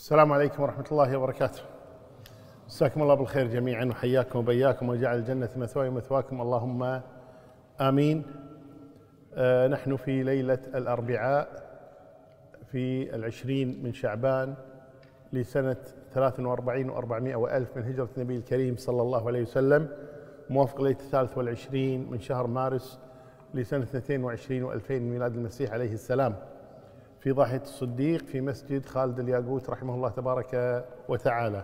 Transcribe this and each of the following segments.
السلام عليكم ورحمة الله وبركاته. مساكم الله بالخير جميعا وحياكم وبياكم وجعل الجنة مثواي ومثواكم اللهم آمين. نحن في ليلة الأربعاء في 20 من شعبان لسنة 43 و400 وألف من هجرة النبي الكريم صلى الله عليه وسلم، موافق ليلة 23 من شهر مارس لسنة 22 و2000 من ميلاد المسيح عليه السلام، في ضاحية الصديق في مسجد خالد الياقوت رحمه الله تبارك وتعالى.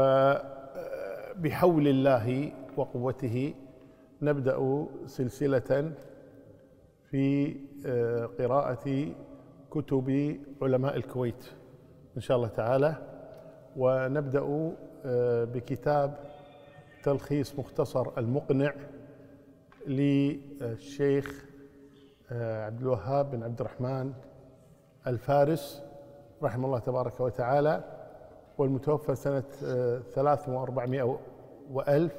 وبحول الله وقوته نبدأ سلسلة في قراءة كتب علماء الكويت إن شاء الله تعالى، ونبدأ بكتاب تلخيص مختصر المقنع للشيخ عبد الوهاب بن عبد الرحمن الفارس رحمه الله تبارك وتعالى، والمتوفى سنة 3400 وألف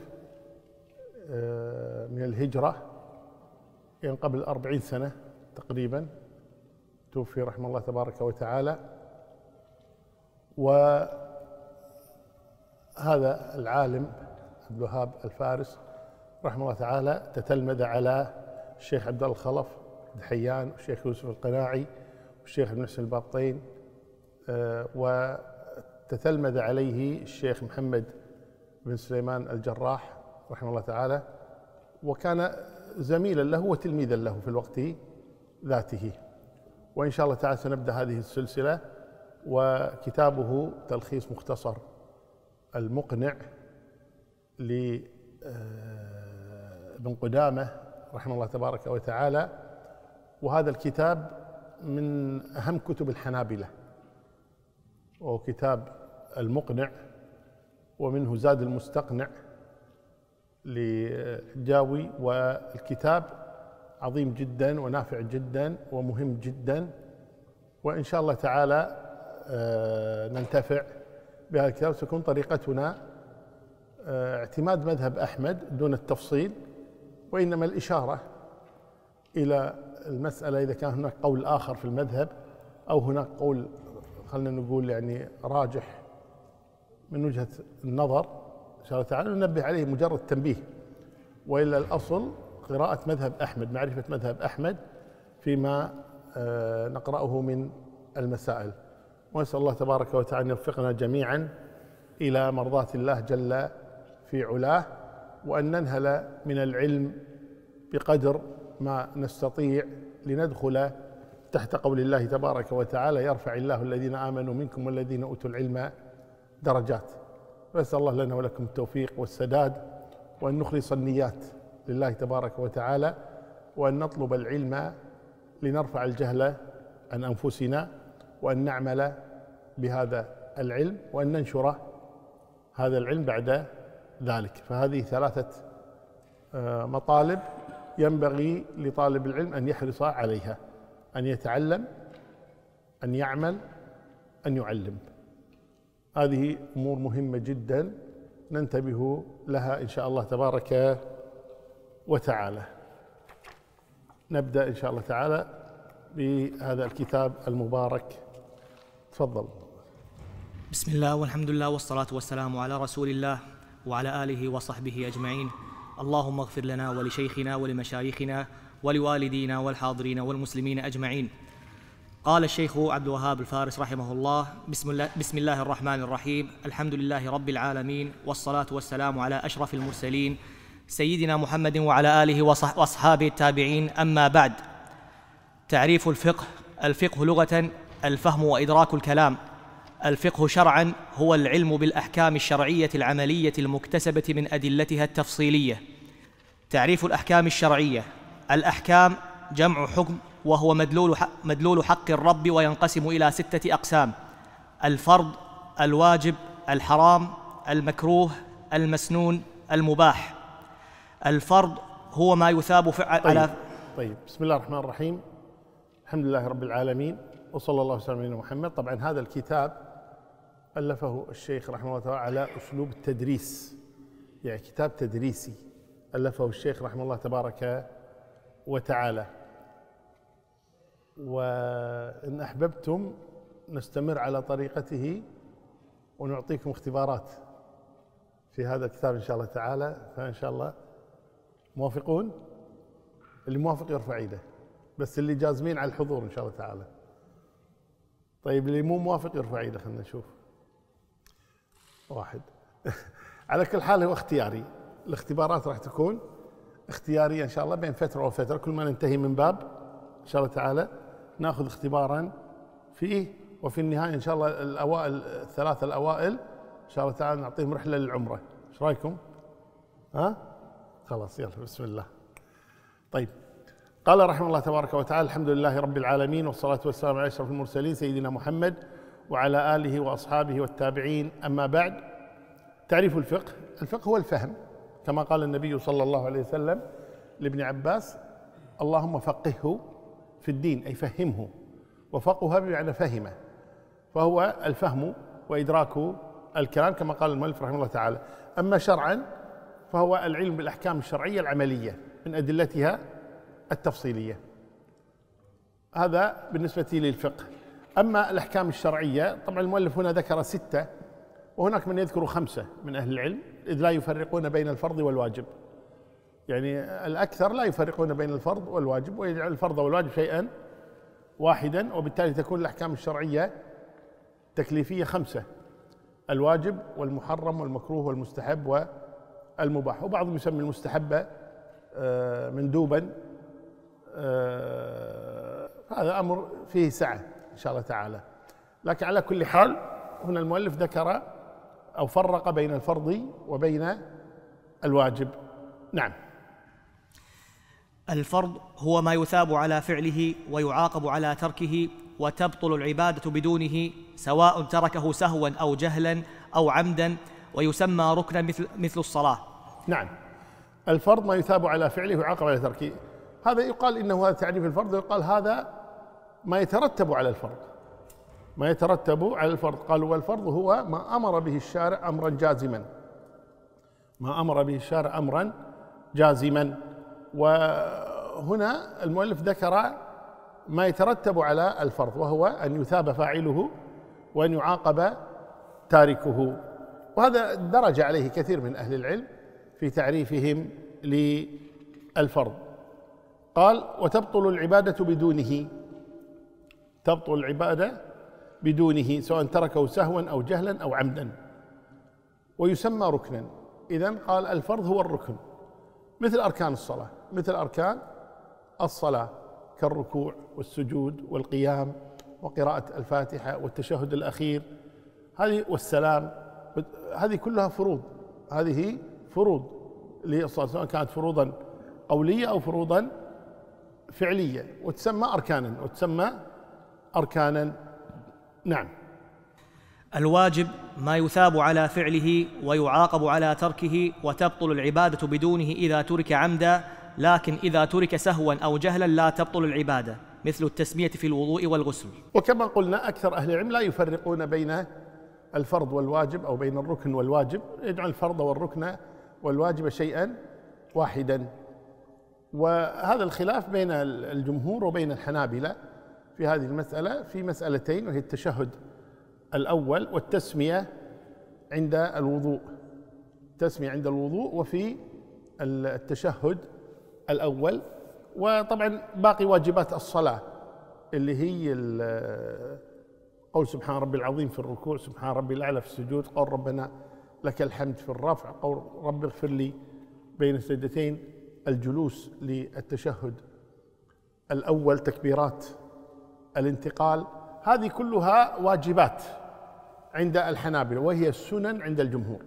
من الهجرة، يعني قبل 40 سنة تقريبا توفي رحمه الله تبارك وتعالى. وهذا العالم عبد الوهاب الفارس رحمه الله تعالى تتلمذ على الشيخ عبد الله الخلف دحيان والشيخ يوسف القناعي والشيخ ابن حسن البابطين، وتتلمذ عليه الشيخ محمد بن سليمان الجراح رحمه الله تعالى، وكان زميلا له وتلميذا له في الوقت ذاته. وإن شاء الله تعالى سنبدأ هذه السلسلة، وكتابه تلخيص مختصر المقنع لابن قدامة رحمه الله تبارك وتعالى. وهذا الكتاب من أهم كتب الحنابلة، وهو كتاب المقنع، ومنه زاد المستقنع للحجاوي، والكتاب عظيم جدا ونافع جدا ومهم جدا، وإن شاء الله تعالى ننتفع بهذا الكتاب. ستكون طريقتنا اعتماد مذهب أحمد دون التفصيل، وإنما الإشارة إلى المسألة إذا كان هناك قول آخر في المذهب أو هناك قول خلنا نقول يعني راجح من وجهة النظر إن شاء الله تعالى ننبه عليه مجرد تنبيه، وإلا الأصل قراءة مذهب أحمد، معرفة مذهب أحمد فيما نقرأه من المسائل. وأسأل الله تبارك وتعالى أن يوفقنا جميعا إلى مرضاة الله جل في علاه، وأن ننهل من العلم بقدر ما نستطيع لندخل تحت قول الله تبارك وتعالى: يرفع الله الذين آمنوا منكم والذين أوتوا العلم درجات. فأسأل الله لنا ولكم التوفيق والسداد، وأن نخلص النيات لله تبارك وتعالى، وأن نطلب العلم لنرفع الجهل عن أنفسنا، وأن نعمل بهذا العلم، وأن ننشر هذا العلم بعد ذلك. فهذه ثلاثة مطالب ينبغي لطالب العلم أن يحرص عليها: أن يتعلم، أن يعمل، أن يعلم. هذه أمور مهمة جدا ننتبه لها إن شاء الله تبارك وتعالى. نبدأ إن شاء الله تعالى بهذا الكتاب المبارك. تفضل. بسم الله والحمد لله والصلاة والسلام على رسول الله وعلى آله وصحبه أجمعين. اللهم اغفر لنا ولشيخنا ولمشايخنا ولوالدينا والحاضرين والمسلمين أجمعين. قال الشيخ عبد الوهاب الفارس رحمه الله: بسم الله الرحمن الرحيم، الحمد لله رب العالمين، والصلاة والسلام على أشرف المرسلين سيدنا محمد وعلى آله وأصحابه التابعين. أما بعد. تعريف الفقه: الفقه لغة الفهم وإدراك الكلام. الفقه شرعا هو العلم بالأحكام الشرعية العملية المكتسبة من أدلتها التفصيلية. تعريف الأحكام الشرعية: الأحكام جمع حكم، وهو مدلول حق الرب، وينقسم إلى 6 أقسام: الفرض، الواجب، الحرام، المكروه، المسنون، المباح. الفرض هو ما يثاب على طيب. بسم الله الرحمن الرحيم، الحمد لله رب العالمين، وصلى الله وسلم على محمد. طبعا هذا الكتاب ألفه الشيخ رحمه الله تعالى على أسلوب التدريس، يعني كتاب تدريسي ألفه الشيخ رحمه الله تبارك وتعالى. وإن أحببتم نستمر على طريقته ونعطيكم اختبارات في هذا الكتاب إن شاء الله تعالى. فإن شاء الله موافقون؟ اللي موافق يرفع ايده، بس اللي جازمين على الحضور إن شاء الله تعالى. طيب اللي مو موافق يرفع ايده، خلنا نشوف. واحد. على كل حال هو اختياري، الاختبارات راح تكون اختيارية إن شاء الله بين فترة وفترة. كل ما ننتهي من باب إن شاء الله تعالى ناخذ اختبارا فيه، وفي النهاية إن شاء الله الأوائل الثلاثة الأوائل إن شاء الله تعالى نعطيهم رحلة للعمرة. إيش رأيكم؟ ها؟ خلاص يلا بسم الله. طيب قال رحمه الله تبارك وتعالى: الحمد لله رب العالمين، والصلاة والسلام على أشرف المرسلين سيدنا محمد وعلى آله وأصحابه والتابعين. أما بعد، تعريف الفقه. الفقه هو الفهم، كما قال النبي صلى الله عليه وسلم لابن عباس: اللهم فقهه في الدين، أي فهمه، وفقه بمعنى فهمه، فهو الفهم وإدراك الكلام كما قال المؤلف رحمه الله تعالى. أما شرعا فهو العلم بالأحكام الشرعية العملية من أدلتها التفصيلية. هذا بالنسبة للفقه. أما الأحكام الشرعية، طبعا المؤلف هنا ذكر 6، وهناك من يذكر 5 من أهل العلم، إذ لا يفرقون بين الفرض والواجب. يعني الأكثر لا يفرقون بين الفرض والواجب، ويجعل الفرض والواجب شيئا واحدا، وبالتالي تكون الأحكام الشرعية تكليفية 5: الواجب والمحرم والمكروه والمستحب والمباح. وبعضهم يسمي المستحب مندوبا. هذا أمر فيه سعة إن شاء الله تعالى. لكن على كل حال هنا المؤلف ذكر أو فرق بين الفرض وبين الواجب. نعم. الفرض هو ما يثاب على فعله ويعاقب على تركه، وتبطل العبادة بدونه، سواء تركه سهوا أو جهلا أو عمدا، ويسمى ركنا مثل الصلاة. نعم، الفرض ما يثاب على فعله ويعاقب على تركه. هذا يقال إنه هذا تعريف الفرض، ويقال هذا ما يترتب على الفرض. ما يترتب على الفرض. قالوا: والفرض هو ما أمر به الشارع أمرا جازما. ما أمر به الشارع أمرا جازما. وهنا المؤلف ذكر ما يترتب على الفرض، وهو أن يثاب فاعله وأن يعاقب تاركه. وهذا درج عليه كثير من أهل العلم في تعريفهم للفرض. قال: وتبطل العبادة بدونه. تبطل العبادة بدونه، سواء تركه سهوا أو جهلا أو عمدا، ويسمى ركنا. إذن قال الفرض هو الركن، مثل أركان الصلاة، مثل أركان الصلاة كالركوع والسجود والقيام وقراءة الفاتحة والتشهد الأخير، هذه والسلام، هذه كلها فروض. هذه فروض للصلاة، سواء كانت فروضا قولية أو فروضا فعلية، وتسمى أركانا. نعم. الواجب ما يثاب على فعله ويعاقب على تركه، وتبطل العبادة بدونه إذا ترك عمدا، لكن إذا ترك سهوا أو جهلا لا تبطل العبادة، مثل التسمية في الوضوء والغسل. وكما قلنا أكثر أهل العلم لا يفرقون بين الفرض والواجب أو بين الركن والواجب، يجعل الفرض والركن والواجب شيئا واحدا. وهذا الخلاف بين الجمهور وبين الحنابلة في هذه المسألة في مسألتين، وهي التشهد الأول والتسمية عند الوضوء. التسمية عند الوضوء وفي التشهد الأول. وطبعا باقي واجبات الصلاة اللي هي قول سبحان ربي العظيم في الركوع، سبحان ربي الأعلى في السجود، قول ربنا لك الحمد في الرفع، قول رب اغفر لي بين السجدتين، الجلوس للتشهد الأول، تكبيرات الانتقال، هذه كلها واجبات عند الحنابلة، وهي السنن عند الجمهور،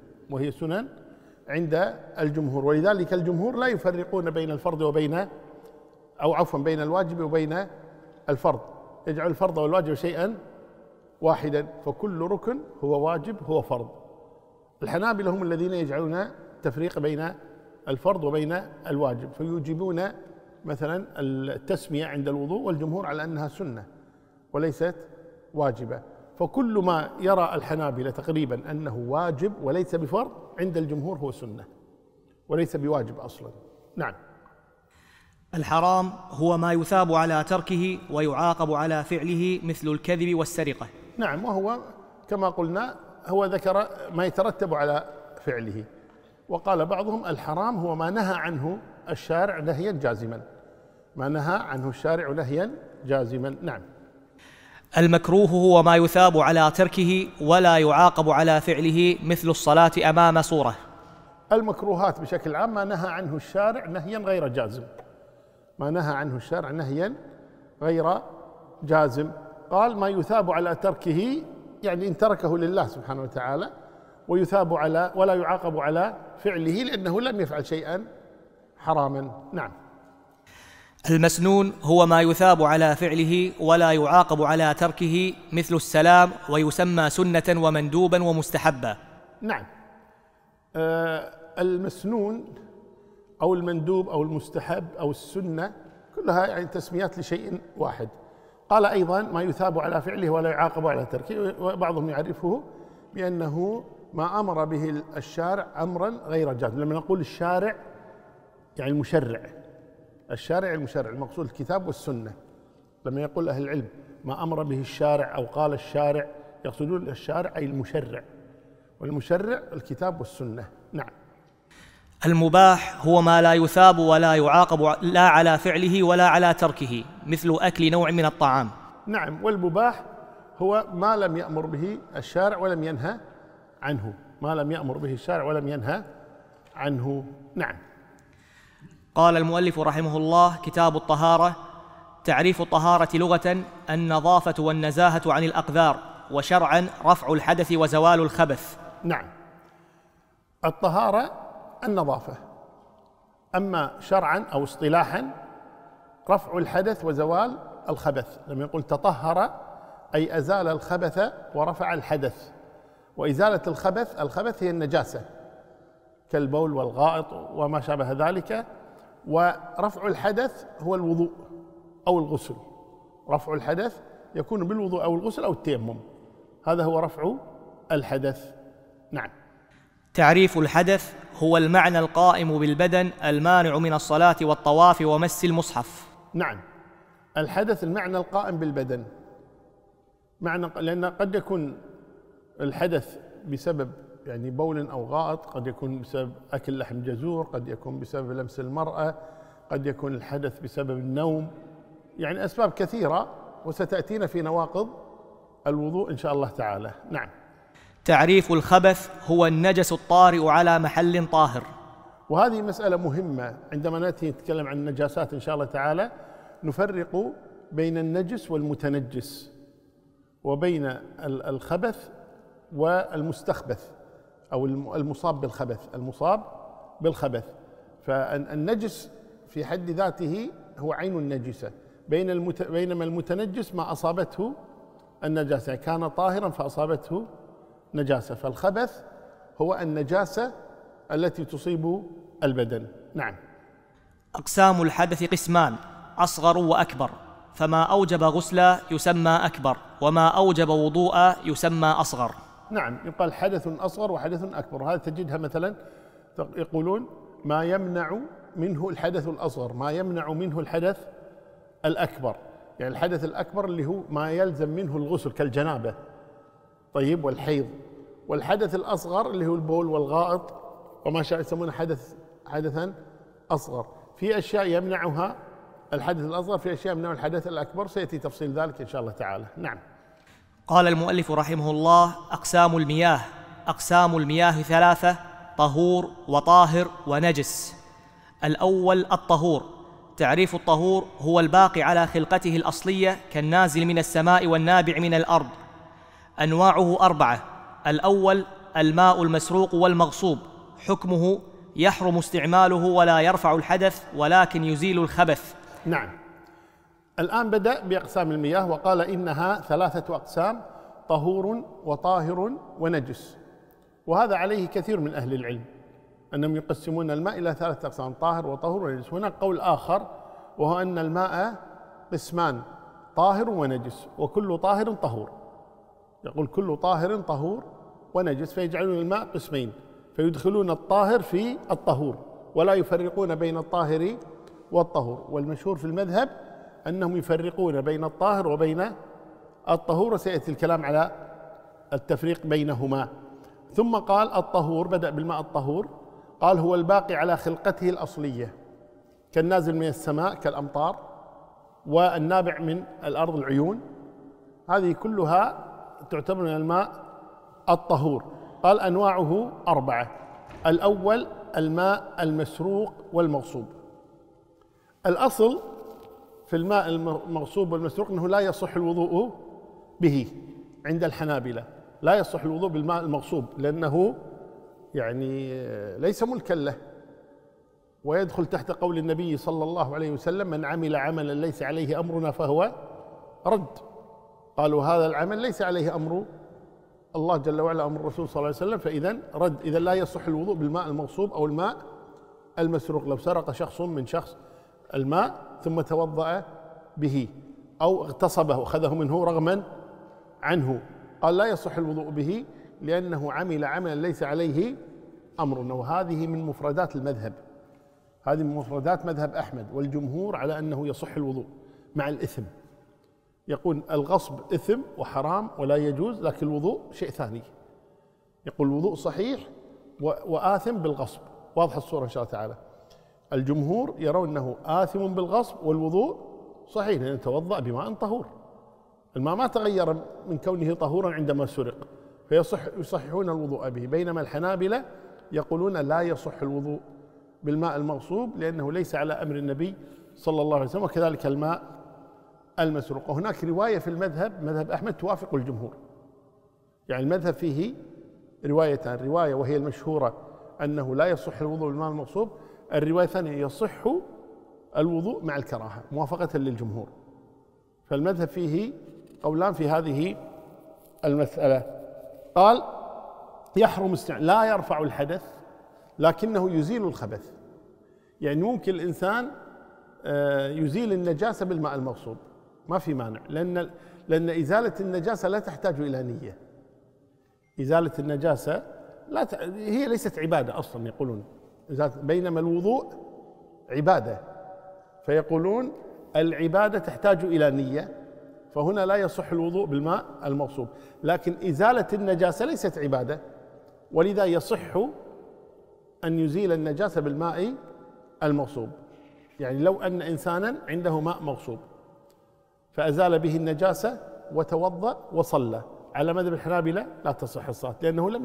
ولذلك الجمهور لا يفرقون بين الفرض وبين بين الواجب وبين الفرض، يجعل الفرض والواجب شيئا واحدا، فكل ركن هو واجب هو فرض. الحنابلة هم الذين يجعلون تفريق بين الفرض وبين الواجب، فيوجبون مثلا التسمية عند الوضوء، والجمهور على أنها سنة وليست واجبة. فكل ما يرى الحنابلة تقريبا أنه واجب وليس بفرض عند الجمهور هو سنة وليس بواجب أصلا. نعم. الحرام هو ما يثاب على تركه ويعاقب على فعله، مثل الكذب والسرقة. نعم، وهو كما قلنا هو ذكر ما يترتب على فعله، وقال بعضهم الحرام هو ما نهى عنه الشارع نهيا جازما، ما نهى عنه الشارع نهيا جازما. نعم. المكروه هو ما يثاب على تركه ولا يعاقب على فعله، مثل الصلاة أمام صورة. المكروهات بشكل عام ما نهى عنه الشارع نهيا غير جازم، ما نهى عنه الشارع نهيا غير جازم. قال ما يثاب على تركه، يعني إن تركه لله سبحانه وتعالى، ويثاب على ولا يعاقب على فعله لأنه لم يفعل شيئا حراما. نعم. المسنون هو ما يثاب على فعله ولا يعاقب على تركه، مثل السلام، ويسمى سنة ومندوبا ومستحبا. نعم. المسنون أو المندوب أو المستحب أو السنة كلها يعني تسميات لشيء واحد. قال أيضا ما يثاب على فعله ولا يعاقب على تركه، وبعضهم يعرفه بأنه ما أمر به الشارع أمرا غير جازم. لما نقول الشارع يعني المشرع، الشارع المشرع، المقصود الكتاب والسنة. لما يقول أهل العلم ما أمر به الشارع أو قال الشارع، يقصدون الشارع أي المشرع، والمشرع الكتاب والسنة. نعم. المباح هو ما لا يثاب ولا يعاقب لا على فعله ولا على تركه، مثل أكل نوع من الطعام. نعم. والمباح هو ما لم يأمر به الشارع ولم ينهى عنه، ما لم يأمر به الشارع ولم ينهى عنه. نعم. قال المؤلف رحمه الله: كتاب الطهارة. تعريف الطهارة لغة النظافة والنزاهة عن الأقذار، وشرعا رفع الحدث وزوال الخبث. نعم. الطهارة النظافة، أما شرعا أو اصطلاحا رفع الحدث وزوال الخبث. لما يقول تطهر أي أزال الخبث ورفع الحدث. وإزالة الخبث هي النجاسة كالبول والغائط وما شابه ذلك، ورفع الحدث هو الوضوء أو الغسل. رفع الحدث يكون بالوضوء أو الغسل أو التيمم، هذا هو رفع الحدث. نعم. تعريف الحدث هو المعنى القائم بالبدن المانع من الصلاة والطواف ومس المصحف. نعم. الحدث المعنى القائم بالبدن، معنى لأن قد يكون الحدث بسبب يعني بول أو غائط، قد يكون بسبب أكل لحم جزور، قد يكون بسبب لمس المرأة، قد يكون الحدث بسبب النوم، يعني أسباب كثيرة وستأتينا في نواقض الوضوء إن شاء الله تعالى. نعم. تعريف الخبث هو النجس الطارئ على محل طاهر. وهذه مسألة مهمة، عندما نأتي نتكلم عن النجاسات إن شاء الله تعالى نفرق بين النجس والمتنجس، وبين الخبث والمستخبث أو المصاب بالخبث، المصاب بالخبث. فالنجس في حد ذاته هو عين النجسة، بينما المتنجس ما أصابته النجاسة، كان طاهرا فأصابته نجاسة. فالخبث هو النجاسة التي تصيب البدن. نعم. أقسام الحدث قسمان: أصغر وأكبر، فما أوجب غسلا يسمى أكبر، وما أوجب وضوءا يسمى أصغر. نعم. يقال حدث أصغر وحدث أكبر، هذا تجدها مثلا يقولون ما يمنع منه الحدث الأصغر، ما يمنع منه الحدث الأكبر، يعني الحدث الأكبر اللي هو ما يلزم منه الغسل كالجنابة طيب والحيض، والحدث الأصغر اللي هو البول والغائط وما شاء يسمونه حدثا أصغر. في أشياء يمنعها الحدث الأصغر، في أشياء يمنع الحدث الأكبر، سيأتي تفصيل ذلك إن شاء الله تعالى. نعم. قال المؤلف رحمه الله: أقسام المياه. أقسام المياه ثلاثة: طهور وطاهر ونجس. الأول الطهور. تعريف الطهور هو الباقي على خلقته الأصلية كالنازل من السماء والنابع من الأرض. أنواعه 4: الأول الماء المسروق والمغصوب، حكمه يحرم استعماله ولا يرفع الحدث ولكن يزيل الخبث. نعم. الآن بدأ بأقسام المياه وقال إنها 3 أقسام: طهور وطاهر ونجس. وهذا عليه كثير من أهل العلم أنهم يقسمون الماء إلى 3 أقسام: طاهر وطهور ونجس. هناك قول آخر وهو أن الماء قسمان: طاهر ونجس، وكل طاهر طهور. يقول كل طاهر طهور ونجس، فيجعلون الماء قسمين، فيدخلون الطاهر في الطهور ولا يفرقون بين الطاهر والطهور. والمشهور في المذهب أنهم يفرقون بين الطاهر وبين الطهور، وسيأتي الكلام على التفريق بينهما. ثم قال الطهور، بدأ بالماء الطهور، قال هو الباقي على خلقته الأصلية كالنازل من السماء كالأمطار، والنابع من الأرض العيون، هذه كلها تعتبر من الماء الطهور. قال أنواعه 4. الأول الماء المسروق والمغصوب. الأصل في الماء المغصوب والمسروق أنه لا يصح الوضوء به عند الحنابلة، لا يصح الوضوء بالماء المغصوب لأنه يعني ليس ملكا له، ويدخل تحت قول النبي صلى الله عليه وسلم من عمل عملا ليس عليه أمرنا فهو رد. قالوا هذا العمل ليس عليه أمر الله جل وعلا أمر الرسول صلى الله عليه وسلم، فإذا رد. إذا لا يصح الوضوء بالماء المغصوب أو الماء المسروق. لو سرق شخص من شخص الماء ثم توضأ به أو اغتصبه وأخذه منه رغما عنه، قال لا يصح الوضوء به لأنه عمل عملا ليس عليه أمرنا. وهذه من مفردات المذهب، هذه من مفردات مذهب أحمد والجمهور على أنه يصح الوضوء مع الإثم. يقول الغصب إثم وحرام ولا يجوز، لكن الوضوء شيء ثاني. يقول الوضوء صحيح وآثم بالغصب. واضح الصورة إن شاء الله تعالى. الجمهور يرون أنه آثم بالغصب والوضوء صحيح لأنه يتوضأ بماء طهور، الماء ما تغير من كونه طهورا عندما سرق، يصححون الوضوء به. بينما الحنابلة يقولون لا يصح الوضوء بالماء المغصوب لأنه ليس على أمر النبي صلى الله عليه وسلم، وكذلك الماء المسروق. وهناك رواية في المذهب، مذهب أحمد، توافق الجمهور. يعني المذهب فيه روايتان، رواية وهي المشهورة أنه لا يصح الوضوء بالماء المغصوب، الرواية الثانية يصح الوضوء مع الكراهة موافقة للجمهور. فالمذهب فيه قولان في هذه المسألة. قال يحرم لا يرفع الحدث لكنه يزيل الخبث. يعني ممكن الإنسان يزيل النجاسة بالماء المغصوب، ما في مانع، لأن إزالة النجاسة لا تحتاج إلى نية. إزالة النجاسة هي ليست عبادة أصلا يقولون، بينما الوضوء عبادة، فيقولون العبادة تحتاج إلى نية، فهنا لا يصح الوضوء بالماء المغصوب. لكن إزالة النجاسة ليست عبادة، ولذا يصح أن يزيل النجاسة بالماء المغصوب. يعني لو أن إنسانا عنده ماء مغصوب فأزال به النجاسة وتوضأ وصلى، على مذهب الحنابلة لا تصح الصلاة لأنه لم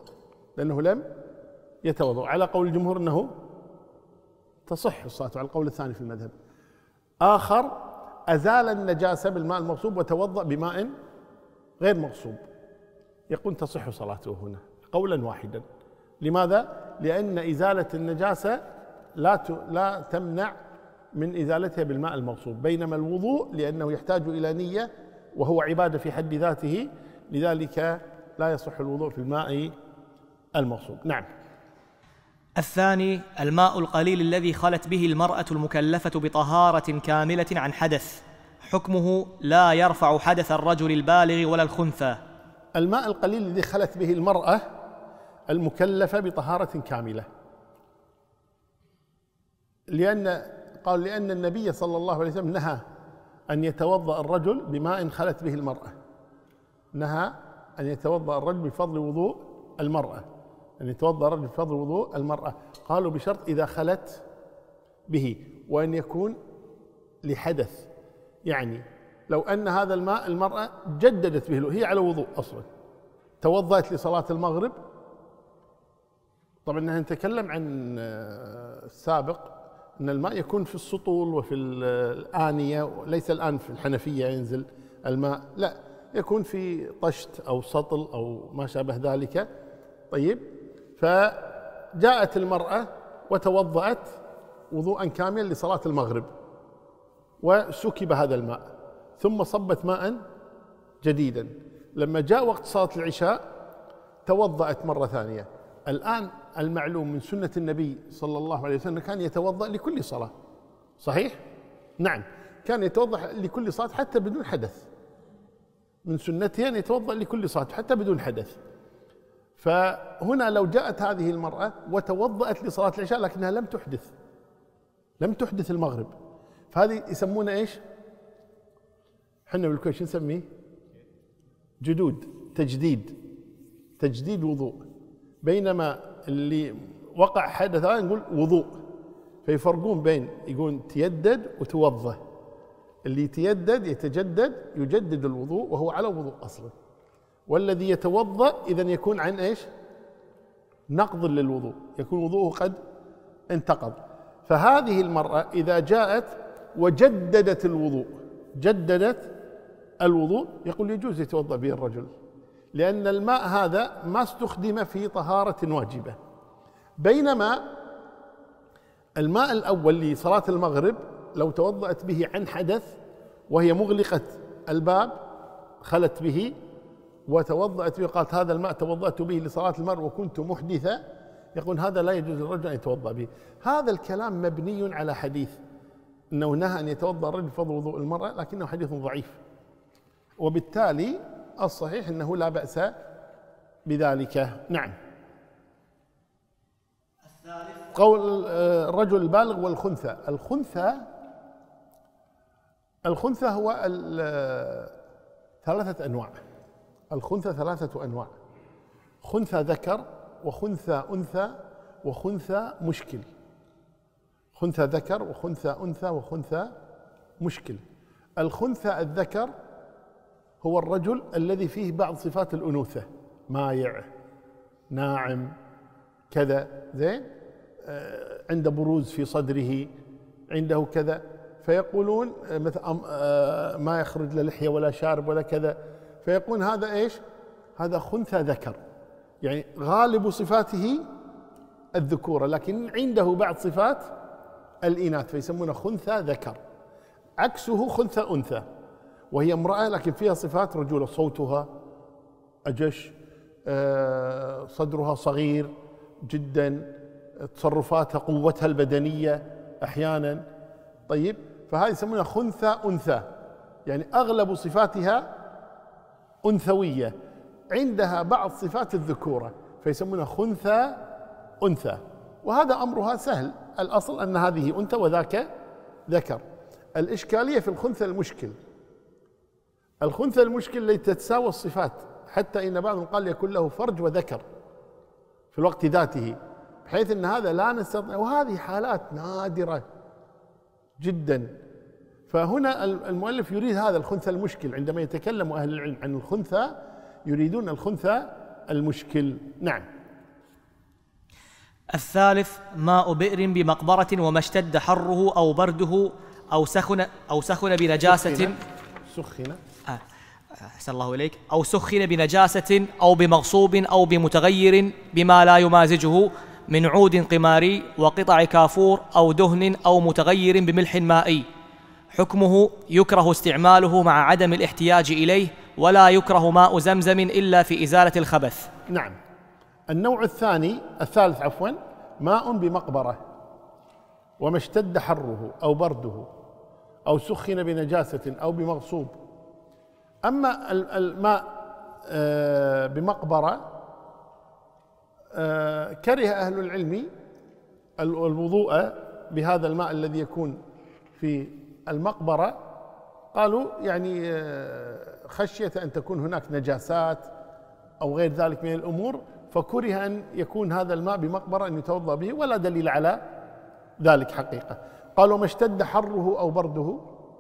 يتوضأ. على قول الجمهور أنه تصح الصلاة، على القول الثاني في المذهب. آخر أزال النجاسة بالماء المغصوب وتوضأ بماء غير مغصوب، يقول تصح صلاته هنا قولا واحدا. لماذا؟ لأن إزالة النجاسة لا تمنع من إزالتها بالماء المغصوب، بينما الوضوء لأنه يحتاج إلى نية وهو عبادة في حد ذاته، لذلك لا يصح الوضوء في الماء المغصوب. نعم. الثاني الماء القليل الذي خلت به المرأة المكلفة بطهارة كاملة عن حدث، حكمه لا يرفع حدث الرجل البالغ ولا الخنثى. الماء القليل الذي خلت به المرأة المكلفة بطهارة كاملة، لأن النبي صلى الله عليه وسلم نهى أن يتوضأ الرجل بماء خلت به المرأة، نهى أن يتوضأ الرجل بفضل وضوء المرأة، أن يتوضأ الرجل بفضل وضوء المرأة. قالوا بشرط إذا خلت به، وأن يكون لحدث. يعني لو أن هذا الماء المرأة جددت به، هي على وضوء أصلا، توضأت لصلاة المغرب. طبعا نحن نتكلم عن السابق أن الماء يكون في السطول وفي الآنية، ليس الآن في الحنفية ينزل الماء، لا، يكون في طشت أو سطل أو ما شابه ذلك. طيب، فجاءت المرأة وتوضأت وضوءا كاملا لصلاة المغرب وسكب هذا الماء، ثم صبت ماء جديدا. لما جاء وقت صلاة العشاء توضأت مرة ثانية. الآن المعلوم من سنة النبي صلى الله عليه وسلم كان يتوضأ لكل صلاة، صحيح؟ نعم، كان يتوضأ لكل صلاة حتى بدون حدث، من سنته أن يتوضأ لكل صلاة حتى بدون حدث. فهنا لو جاءت هذه المرأة وتوضأت لصلاة العشاء لكنها لم تحدث المغرب، فهذه يسمونه ايش؟ حنا بالكويت شو نسميه؟ جدود، تجديد وضوء، بينما اللي وقع حدث نقول وضوء. فيفرقون بين يقول تيدد وتوضأ. اللي يتيدد يتجدد يجدد الوضوء وهو على وضوء أصلا، والذي يتوضأ إذن يكون عن إيش؟ نقض للوضوء، يكون وضوءه قد انتقض. فهذه المرأة إذا جاءت وجددت الوضوء يقول يجوز يتوضأ به الرجل، لأن الماء هذا ما استخدم في طهارة واجبة. بينما الماء الأول لصلاة المغرب لو توضأت به عن حدث وهي مغلقة الباب خلت به وتوضأت به، قالت هذا الماء توضأت به لصلاة المغرب وكنت محدثة، يقول هذا لا يجوز للرجل أن يتوضأ به. هذا الكلام مبني على حديث أنه نهى أن يتوضأ الرجل بفضل وضوء المرأة، لكنه حديث ضعيف، وبالتالي الصحيح أنه لا بأس بذلك. نعم. قول الرجل البالغ والخنثى. الخنثى هو ثلاثة أنواع. الخنثى ثلاثة أنواع: خنثى ذكر، وخنثى أنثى، وخنثى مشكل. خنثى ذكر وخنثى أنثى وخنثى مشكل. الخنثى الذكر هو الرجل الذي فيه بعض صفات الأنوثة، مايع، ناعم، كذا، زين، عنده بروز في صدره، عنده كذا، فيقولون مثلا ما يخرج لا لحية ولا شارب ولا كذا، فيقول هذا إيش؟ هذا خنثى ذكر، يعني غالب صفاته الذكورة لكن عنده بعض صفات الإناث، فيسمونه خنثى ذكر. عكسه خنثى أنثى، وهي امرأة لكن فيها صفات رجولة، صوتها أجش، صدرها صغير جدا، تصرفاتها قوتها البدنية أحيانا. طيب، فهذه يسمونها خنثى أنثى، يعني أغلب صفاتها أنثوية، عندها بعض صفات الذكورة، فيسمونها خنثى أنثى. وهذا أمرها سهل، الأصل أن هذه أنثى وذاك ذكر. الإشكالية في الخنثى المشكل. الخنثى المشكل التي تتساوى الصفات، حتى إن بعضهم قال يكون له فرج وذكر في الوقت ذاته، بحيث أن هذا لا نستطيع، وهذه حالات نادرة جدا. فهنا المؤلف يريد هذا الخنثى المشكل، عندما يتكلم أهل العلم عن الخنثى يريدون الخنثى المشكل. نعم. الثالث ماء بئر بمقبرة وما اشتد حره أو برده أو سخن بنجاسة أحسن الله إليك، أو سخن بنجاسة أو بمغصوب أو بمتغير بما لا يمازجه من عود قماري وقطع كافور أو دهن أو متغير بملح مائي. حكمه يكره استعماله مع عدم الاحتياج إليه، ولا يكره ماء زمزم إلا في إزالة الخبث. نعم. النوع الثالث ماء بمقبرة وما اشتد حره أو برده أو سخن بنجاسة أو بمغصوب. أما الماء بمقبرة كره أهل العلم الوضوء بهذا الماء الذي يكون في المقبرة، قالوا يعني خشية أن تكون هناك نجاسات أو غير ذلك من الأمور، فكره أن يكون هذا الماء بمقبرة أن يتوضأ به، ولا دليل على ذلك حقيقة. قالوا ما اشتد حره أو برده،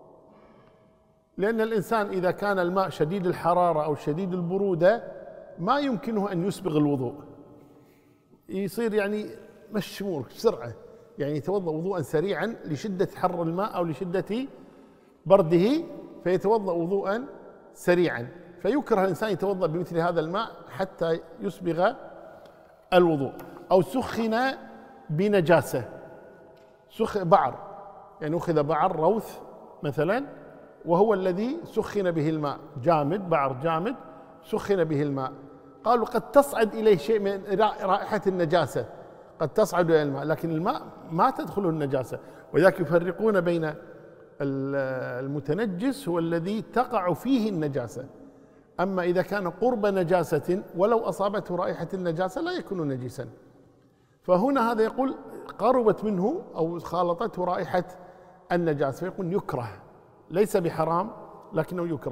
لأن الإنسان إذا كان الماء شديد الحرارة أو شديد البرودة ما يمكنه أن يسبغ الوضوء، يصير يعني مشمول بسرعة، يعني يتوضأ وضوءا سريعا لشدة حر الماء أو لشدة برده، فيتوضأ وضوءا سريعا، فيكره الإنسان يتوضأ بمثل هذا الماء حتى يسبغ الوضوء. أو سخن بنجاسة، بعر، يعني أخذ بعر روث مثلا وهو الذي سخن به الماء، جامد، بعر جامد سخن به الماء، قالوا قد تصعد إليه شيء من رائحة النجاسة، قد تصعد إلى الماء، لكن الماء ما تدخله النجاسة، وذلك يفرقون بين المتنجس هو الذي تقع فيه النجاسة، أما إذا كان قرب نجاسة ولو أصابته رائحة النجاسة لا يكون نجسا. فهنا هذا يقول قربت منه أو خالطته رائحة النجاسة، فيقول يكره، ليس بحرام لكنه يكره.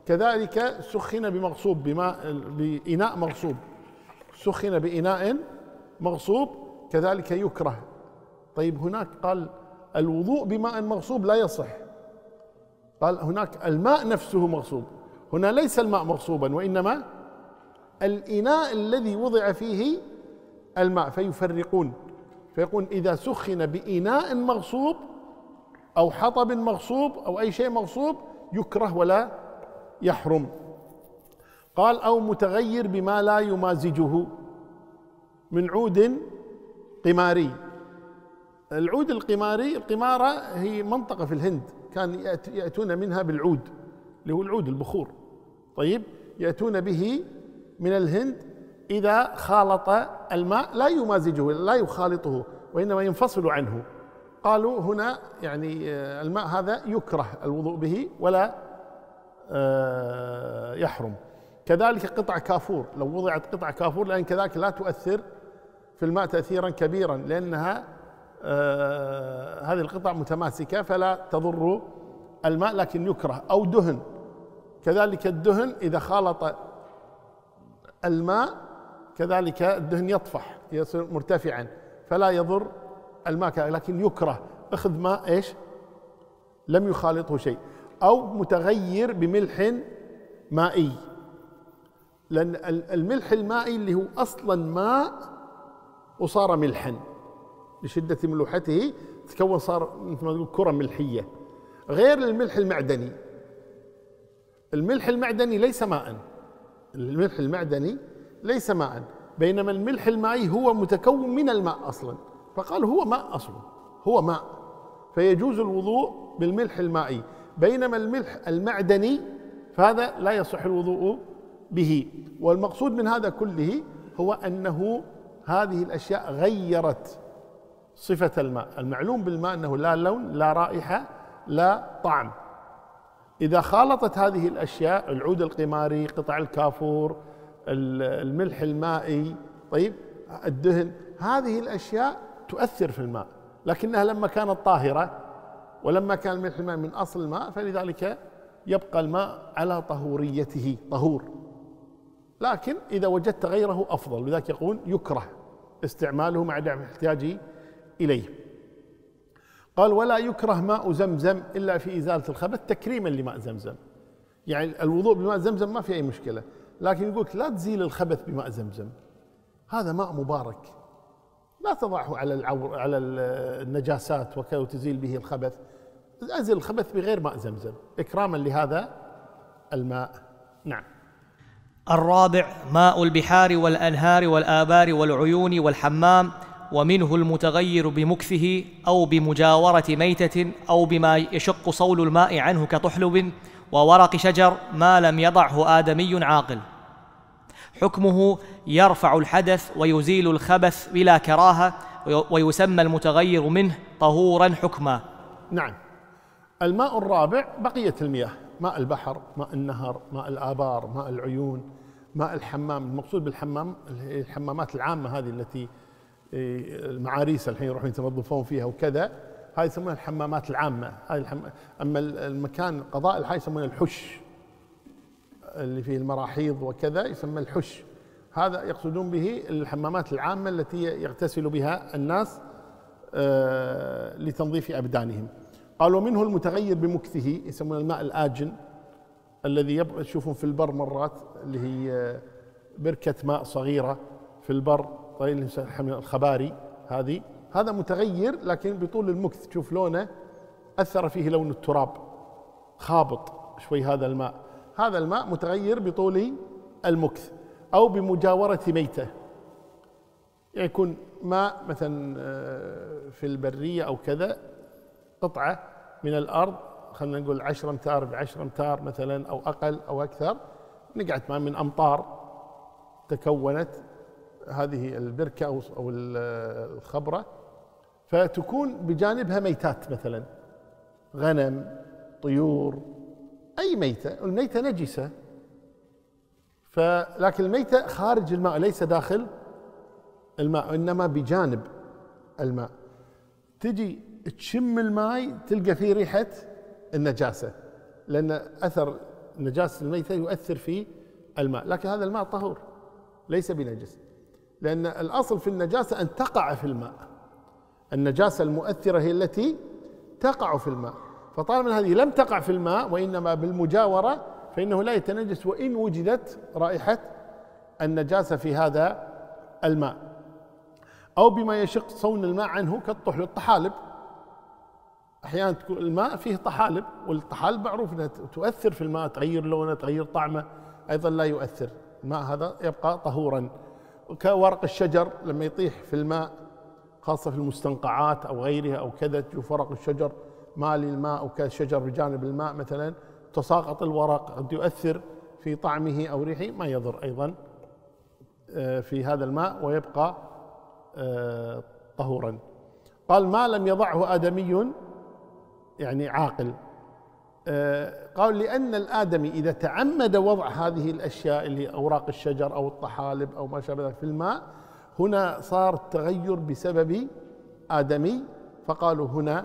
كذلك سخن بمغصوب بإناء مغصوب، سخن بإناء مغصوب كذلك يكره. طيب هناك قال الوضوء بماء مغصوب لا يصح، قال هناك الماء نفسه مغصوب، هنا ليس الماء مغصوبا وإنما الإناء الذي وضع فيه الماء، فيفرقون فيقول إذا سخن بإناء مغصوب أو حطب مغصوب أو أي شيء مغصوب يكره ولا يحرم. قال أو متغير بما لا يمازجه من عود قماري. العود القماري، القمارة هي منطقة في الهند كان يأتون منها بالعود اللي هو العود البخور، طيب يأتون به من الهند، إذا خالط الماء لا يمازجه لا يخالطه وإنما ينفصل عنه. قالوا هنا يعني الماء هذا يكره الوضوء به ولا يحرم. كذلك قطع كافور، لو وضعت قطع كافور لأن كذلك لا تؤثر في الماء تأثيرا كبيرا لأنها هذه القطع متماسكة فلا تضر الماء لكن يكره. أو دهن، كذلك الدهن إذا خالط الماء كذلك الدهن يطفح يصير مرتفعا فلا يضر الماء لكن يكره. أخذ ماء إيش لم يخالطه شيء. أو متغير بملح مائي، لأن الملح المائي اللي هو أصلا ماء وصار ملحا لشدة ملوحته تكون صار مثل ما نقول كرة ملحية، غير الملح المعدني. الملح المعدني ليس ماء، الملح المعدني ليس ماء، بينما الملح المائي هو متكون من الماء أصلا، فقال هو ماء أصلا، هو ماء، فيجوز الوضوء بالملح المائي. بينما الملح المعدني فهذا لا يصح الوضوء به. والمقصود من هذا كله هو أنه هذه الأشياء غيرت صفة الماء. المعلوم بالماء أنه لا لون لا رائحة لا طعم. إذا خالطت هذه الأشياء العود القماري، قطع الكافور، الملح المائي، طيب الدهن، هذه الأشياء تؤثر في الماء، لكنها لما كانت طاهرة ولما كان الملح المائي من أصل الماء فلذلك يبقى الماء على طهوريته طهور. لكن إذا وجدت غيره أفضل، لذلك يقول يكره استعماله مع عدم الاحتياج إليه. قال ولا يكره ماء زمزم إلا في إزالة الخبث تكريما لماء زمزم. يعني الوضوء بماء زمزم ما في أي مشكلة، لكن يقولك لا تزيل الخبث بماء زمزم، هذا ماء مبارك لا تضعه على النجاسات وكذا وتزيل به الخبث، أزل الخبث بغير ماء زمزم إكراما لهذا الماء. نعم. الرابع ماء البحار والأنهار والآبار والعيون والحمام، ومنه المتغير بمكثه أو بمجاورة ميتة أو بما يشق صول الماء عنه كطحلب وورق شجر ما لم يضعه آدمي عاقل. حكمه يرفع الحدث ويزيل الخبث بلا كراهة، ويسمى المتغير منه طهورا حكما. نعم. الماء الرابع بقية المياه، ماء البحر، ماء النهر، ماء الآبار، ماء العيون، ماء الحمام. المقصود بالحمام الحمامات العامة هذه التي المعاريس الحين يروحون يتنظفون فيها وكذا، هذه يسمونها الحمامات العامة. أما المكان قضاء الحاجة يسمونه الحش اللي فيه المراحيض وكذا يسمى الحش. هذا يقصدون به الحمامات العامة التي يغتسل بها الناس لتنظيف أبدانهم. قالوا منه المتغير بمكثه، يسمونه الماء الآجن الذي يبقى تشوفون في البر مرات اللي هي بركة ماء صغيرة في البر، طيب الخباري هذه، هذا متغير لكن بطول المكث، تشوف لونه أثر فيه لون التراب خابط شوي. هذا الماء متغير بطول المكث. أو بمجاورة ميتة، يعني يكون ماء مثلا في البرية أو كذا قطعة من الأرض، خلينا نقول 10 أمتار ب10 أمتار مثلا أو أقل أو أكثر، نقعت من أمطار تكونت هذه البركة أو الخبرة، فتكون بجانبها ميتات مثلا غنم، طيور، أي ميتة. الميتة نجسة، لكن الميتة خارج الماء ليس داخل الماء إنما بجانب الماء. تجي تشم الماء تلقى فيه ريحة النجاسة، لأن أثر نجاسة الميتة يؤثر في الماء، لكن هذا الماء طهور ليس بنجس، لأن الأصل في النجاسة أن تقع في الماء. النجاسة المؤثرة هي التي تقع في الماء، فطالما هذه لم تقع في الماء وإنما بالمجاورة فإنه لا يتنجس وإن وجدت رائحة النجاسة في هذا الماء، أو بما يشق صون الماء عنه كالطحل والطحالب. أحيانا تكون الماء فيه طحالب، والطحالب معروف أنها تؤثر في الماء، تغير لونه تغير طعمه، أيضا لا يؤثر، الماء هذا يبقى طهورا. كورق الشجر لما يطيح في الماء خاصة في المستنقعات أو غيرها أو كذا، تشوف ورق الشجر مالي الماء أو كشجر بجانب الماء مثلا، تساقط الورق قد يؤثر في طعمه أو ريحه، ما يضر أيضا في هذا الماء ويبقى طهورا. قال ما لم يضعه آدمي يعني عاقل. قال لأن الآدمي إذا تعمد وضع هذه الأشياء اللي أوراق الشجر أو الطحالب أو ما شابه في الماء، هنا صار التغير بسبب آدمي، فقالوا هنا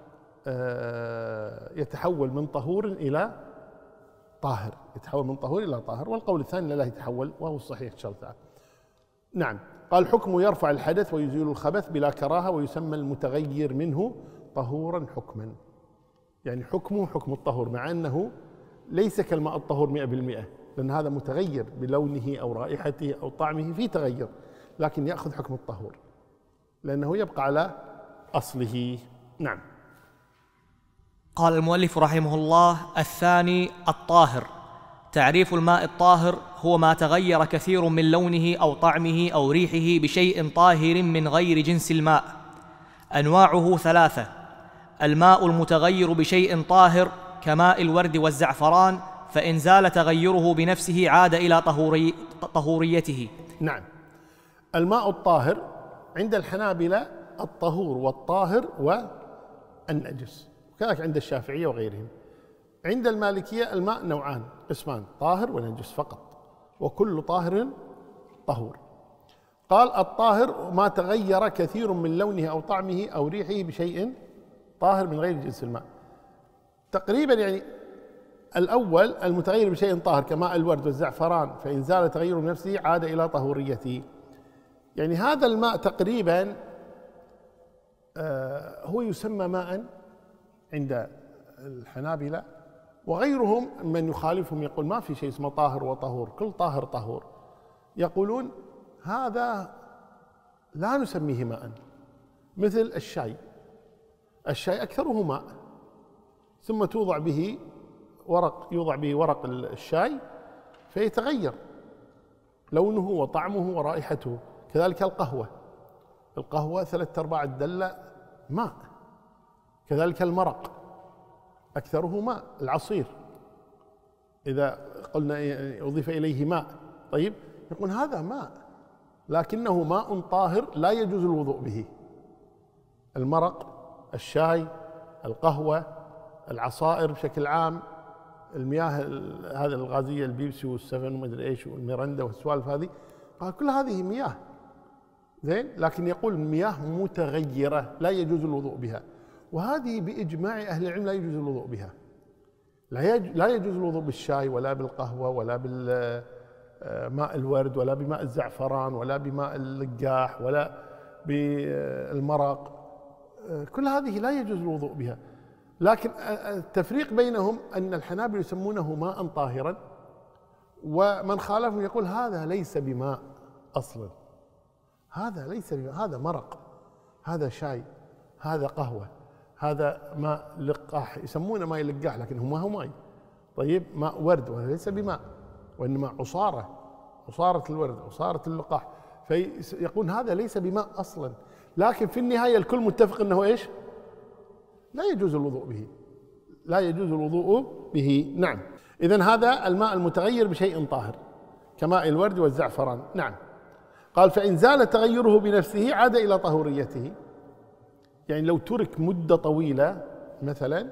يتحول من طهور إلى طاهر، يتحول من طهور إلى طاهر. والقول الثاني لا يتحول، وهو الصحيح إن شاء الله تعالى. نعم. قال حكمه يرفع الحدث ويزيل الخبث بلا كراهة، ويسمى المتغير منه طهورا حكما. يعني حكمه حكم الطهور، مع أنه ليس كالماء الطهور 100%، لأن هذا متغير بلونه أو رائحته أو طعمه، في تغير، لكن يأخذ حكم الطهور لأنه يبقى على أصله. نعم. قال المؤلف رحمه الله: الثاني الطاهر. تعريف الماء الطاهر هو ما تغير كثير من لونه أو طعمه أو ريحه بشيء طاهر من غير جنس الماء. أنواعه ثلاثة: الماء المتغير بشيء طاهر كماء الورد والزعفران، فإن زال تغيره بنفسه عاد إلى طهوريته. نعم. الماء الطاهر عند الحنابلة الطهور والطاهر والنجس، وكذلك عند الشافعية وغيرهم. عند المالكية الماء نوعان، قسمان: طاهر ونجس فقط، وكل طاهر طهور. قال الطاهر ما تغير كثير من لونه أو طعمه أو ريحه بشيء طاهر من غير جنس الماء. تقريبا يعني الأول المتغير بشيء طاهر كماء الورد والزعفران، فإن زال تغيره بنفسه عاد إلى طهوريته. يعني هذا الماء تقريبا هو يسمى ماء عند الحنابلة، وغيرهم من يخالفهم يقول ما في شيء اسمه طاهر وطهور، كل طاهر طهور. يقولون هذا لا نسميه ماء، مثل الشاي. الشاي أكثره ماء، ثم يوضع به ورق الشاي فيتغير لونه وطعمه ورائحته. كذلك القهوة 3/4 الدلة ماء. كذلك المرق أكثره ماء. العصير إذا قلنا أضيف إليه ماء، طيب يقول هذا ماء لكنه ماء طاهر لا يجوز الوضوء به. المرق، الشاي، القهوة، العصائر بشكل عام، المياه هذه الغازية، البيبسي والسفن وما أدري إيش والميرندا والسوالف هذه، كل هذه مياه زين، لكن يقول مياه متغيرة لا يجوز الوضوء بها، وهذه بإجماع أهل العلم لا يجوز الوضوء بها. لا يجوز الوضوء بالشاي ولا بالقهوة ولا بالماء الورد ولا بماء الزعفران ولا بماء اللقاح ولا بالمرق، كل هذه لا يجوز الوضوء بها. لكن التفريق بينهم أن الحنابلة يسمونه ماء طاهرا، ومن خالفهم يقول هذا ليس بماء أصلا، هذا ليس بماء، هذا مرق، هذا شاي، هذا قهوة، هذا ماء لقاح، يسمونه ماء لقاح لكن هو ما هو ماء. طيب ماء ورد وهذا ليس بماء، وإنما عصارة الورد، عصارة اللقاح، فيقول هذا ليس بماء أصلا. لكن في النهاية الكل متفق أنه إيش؟ لا يجوز الوضوء به، لا يجوز الوضوء به. نعم. إذن هذا الماء المتغير بشيء طاهر كماء الورد والزعفران. نعم. قال فإن زال تغيره بنفسه عاد إلى طهوريته. يعني لو ترك مدة طويلة مثلا،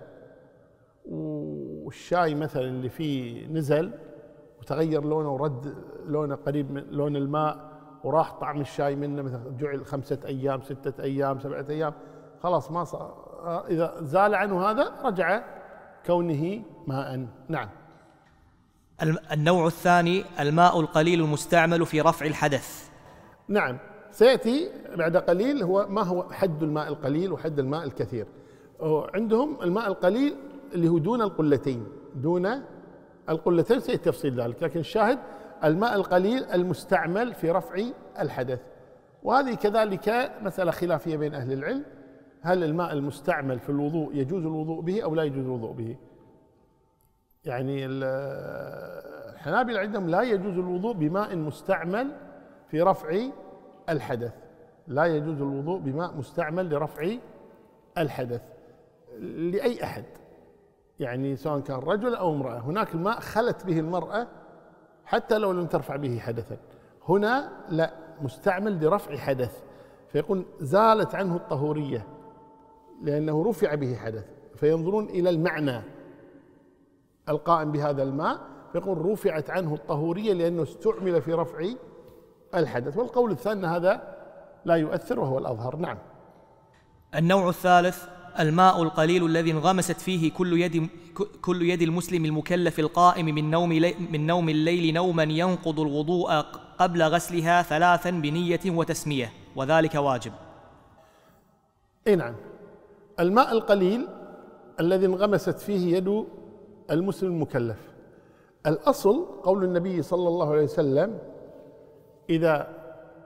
والشاي مثلا اللي فيه نزل وتغير لونه ورد لونه قريب من لون الماء، وراح طعم الشاي منه، مثلا جعل 5 أيام 6 أيام 7 أيام، خلاص ما صار، إذا زال عنه هذا رجع كونه ماء. نعم. النوع الثاني الماء القليل المستعمل في رفع الحدث. نعم، سيأتي بعد قليل هو ما هو حد الماء القليل وحد الماء الكثير. عندهم الماء القليل اللي هو دون القلتين، دون القلتين سيأتي تفصيل ذلك، لكن الشاهد الماء القليل المستعمل في رفع الحدث. وهذه كذلك مسألة خلافية بين أهل العلم، هل الماء المستعمل في الوضوء يجوز الوضوء به أو لا يجوز الوضوء به؟ يعني الحنابلة عندهم لا يجوز الوضوء بماء مستعمل في رفع الحدث، لا يجوز الوضوء بماء مستعمل لرفع الحدث لأي أحد، يعني سواء كان رجل أو امرأة. هناك الماء خلت به المرأة حتى لو لم ترفع به حدثا، هنا لا، مستعمل لرفع حدث، فيقول زالت عنه الطهورية لأنه رفع به حدث، فينظرون إلى المعنى القائم بهذا الماء، فيقول رفعت عنه الطهورية لأنه استعمل في رفع الحدث. والقول الثاني هذا لا يؤثر وهو الأظهر. نعم. النوع الثالث الماء القليل الذي انغمست فيه كل يد المسلم المكلف القائم من نوم الليل نوما ينقض الوضوء قبل غسلها 3 بنية وتسمية، وذلك واجب. نعم، الماء القليل الذي انغمست فيه يد المسلم المكلف، الأصل قول النبي صلى الله عليه وسلم: إذا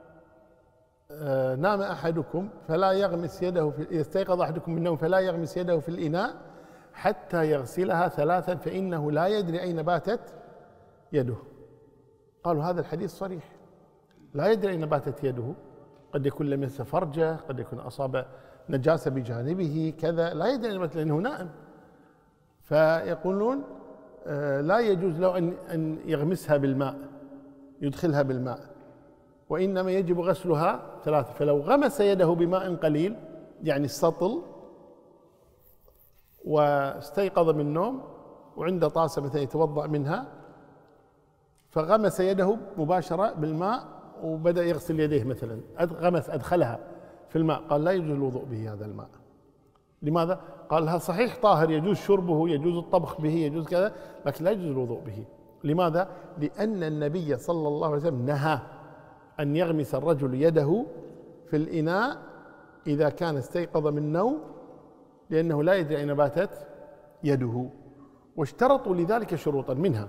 نام أحدكم فلا يغمس يده إذا استيقظ أحدكم من النوم فلا يغمس يده في الإناء حتى يغسلها 3 فإنه لا يدري أين باتت يده. قالوا هذا الحديث صريح، لا يدري أين باتت يده، قد يكون لمس فرجه، قد يكون أصاب نجاسة بجانبه كذا، لا يدري أين باتت لأنه نائم. فيقولون لا يجوز له أن يغمسها بالماء، يدخلها بالماء، وإنما يجب غسلها 3. فلو غمس يده بماء قليل يعني السطل واستيقظ من النوم وعنده طاسة مثلا يتوضأ منها، فغمس يده مباشرة بالماء وبدأ يغسل يديه مثلا، أدخلها في الماء، قال لا يجوز الوضوء به هذا الماء. لماذا؟ قال هذا صحيح طاهر، يجوز شربه، يجوز الطبخ به، يجوز كذا، لكن لا يجوز الوضوء به. لماذا؟ لأن النبي صلى الله عليه وسلم نهى أن يغمس الرجل يده في الإناء إذا كان استيقظ من النوم، لأنه لا يدري أين باتت يده. واشترطوا لذلك شروطا، منها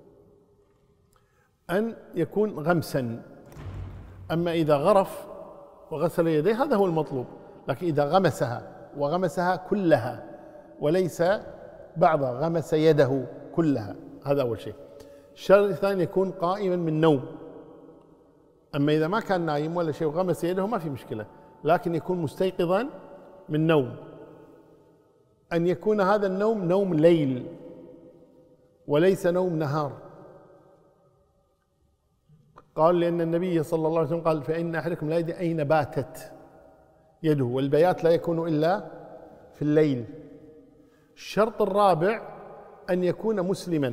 أن يكون غمسا، أما إذا غرف وغسل يديه هذا هو المطلوب، لكن إذا غمسها كلها وليس بعضها، غمس يده كلها، هذا أول شيء. الشرط الثاني يكون قائما من نوم، أما إذا ما كان نايم ولا شيء وغمس يده ما في مشكلة، لكن يكون مستيقظا من نوم، أن يكون هذا النوم نوم ليل وليس نوم نهار. قال لأن النبي صلى الله عليه وسلم قال: فإن أحدكم لا يدري أين باتت يده، والبيات لا يكون إلا في الليل. الشرط الرابع أن يكون مسلما،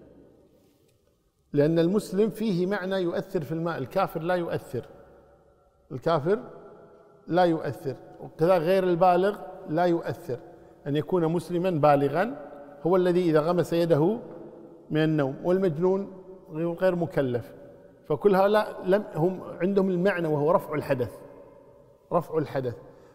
لأن المسلم فيه معنى يؤثر في الماء، الكافر لا يؤثر، الكافر لا يؤثر، وكذا غير البالغ لا يؤثر. أن يكون مسلما بالغا هو الذي إذا غمس يده من النوم، والمجنون غير مكلف. فكل هؤلاء هم عندهم المعنى وهو رفع الحدث، رفع الحدث.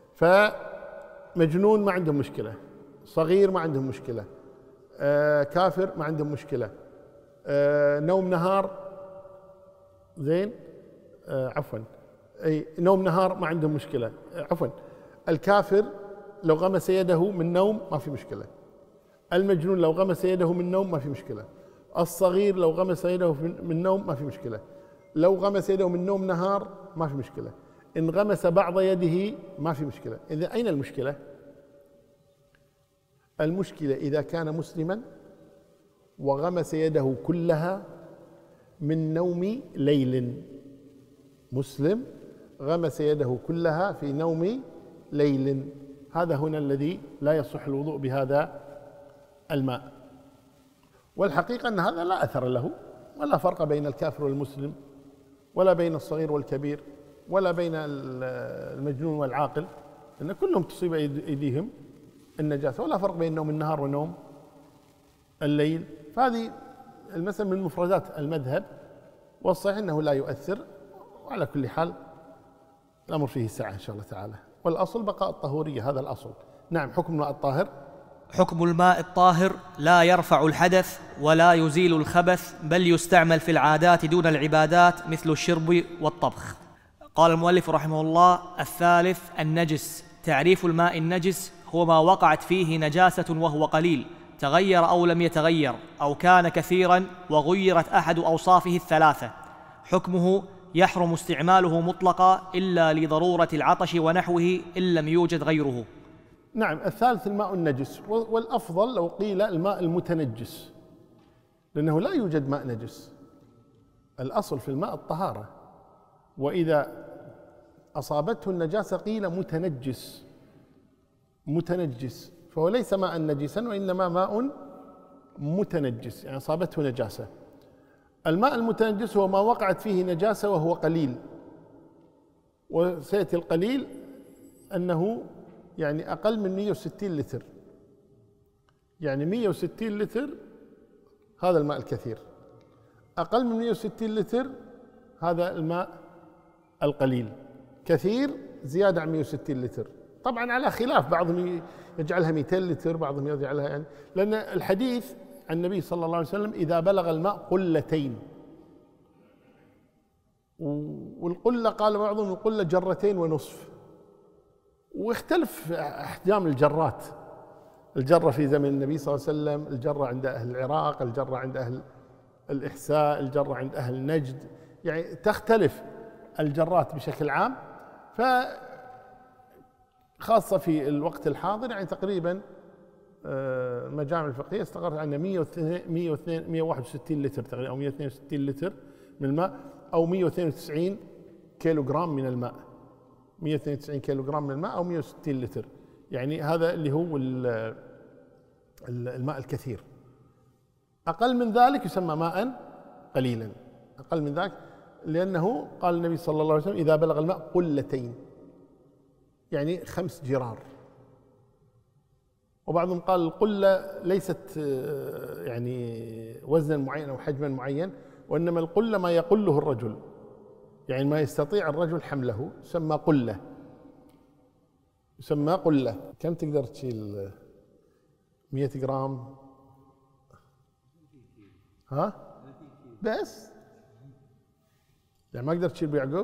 فمجنون ما عندهم مشكلة، صغير ما عندهم مشكلة، كافر ما عندهم مشكلة، نوم نهار زين، عفوا، أي نوم نهار ما عندهم مشكلة، عفوا، الكافر لو غمس يده من نوم ما في مشكلة، المجنون لو غمس يده من نوم ما في مشكلة، الصغير لو غمس يده من نوم ما في مشكلة، لو غمس يده من نوم نهار ما في مشكلة، إن غمس بعض يده ما في مشكلة. إذا أين المشكلة؟ المشكلة إذا كان مسلما وغمس يده كلها من نوم ليل، مسلم غمس يده كلها في نوم ليل، هذا هنا الذي لا يصح الوضوء بهذا الماء. والحقيقة أن هذا لا أثر له، ولا فرق بين الكافر والمسلم، ولا بين الصغير والكبير، ولا بين المجنون والعاقل، أن كلهم تصيب أيديهم النجاسة، ولا فرق بين نوم النهار ونوم الليل. فهذه المسألة من مفردات المذهب، والصحيح أنه لا يؤثر، وعلى كل حال الأمر فيه سعة إن شاء الله تعالى، والأصل بقاء الطهورية، هذا الأصل. نعم. حكم الماء الطاهر. حكم الماء الطاهر: لا يرفع الحدث ولا يزيل الخبث، بل يستعمل في العادات دون العبادات مثل الشرب والطبخ. قال المؤلف رحمه الله: الثالث النجس. تعريف الماء النجس: هو ما وقعت فيه نجاسة وهو قليل، تغير أو لم يتغير، أو كان كثيرا وغيرت أحد أوصافه الثلاثة. حكمه: يحرم استعماله مطلقا إلا لضرورة العطش ونحوه إن لم يوجد غيره. نعم. الثالث الماء النجس، والأفضل لو قيل الماء المتنجس، لأنه لا يوجد ماء نجس، الأصل في الماء الطهارة، وإذا أصابته النجاسة قيل متنجس، فهو ليس ماء نجسا وإنما ماء متنجس، يعني أصابته نجاسة. الماء المتنجس هو ما وقعت فيه نجاسة وهو قليل، وسيأتي القليل أنه يعني أقل من 160 لتر، يعني 160 لتر هذا الماء الكثير، أقل من 160 لتر هذا الماء القليل، كثير زيادة عن 160 لتر. طبعا على خلاف، بعضهم يجعلها 200 لتر، بعضهم يجعلها يعني، لأن الحديث عن النبي صلى الله عليه وسلم إذا بلغ الماء قلتين، والقلة قال بعضهم القلة جرتين ونصف، واختلف أحجام الجرات، الجرة في زمن النبي صلى الله عليه وسلم، الجرة عند أهل العراق، الجرة عند أهل الإحساء، الجرة عند أهل نجد، يعني تختلف الجرات بشكل عام. فخاصة في الوقت الحاضر يعني تقريبا المجامع الفقهية استقرت عن 161 لتر تقريبا، أو 162 لتر من الماء، أو 192 كيلو جرام من الماء، 192 كيلو جرام من الماء أو 160 لتر، يعني هذا اللي هو الماء الكثير. أقل من ذلك يسمى ماء قليلا، أقل من ذلك، لأنه قال النبي صلى الله عليه وسلم إذا بلغ الماء قلتين، يعني 5 جرار. وبعضهم قال القلة ليست يعني وزنا معين أو حجما معين، وإنما القلة ما يقله الرجل، يعني ما يستطيع الرجل حمله، يسمى قلة، يسمى قلة. كم تقدر تشيل 100 جرام؟ ها؟ بس يعني ما قدرت تشيل بيعقوب؟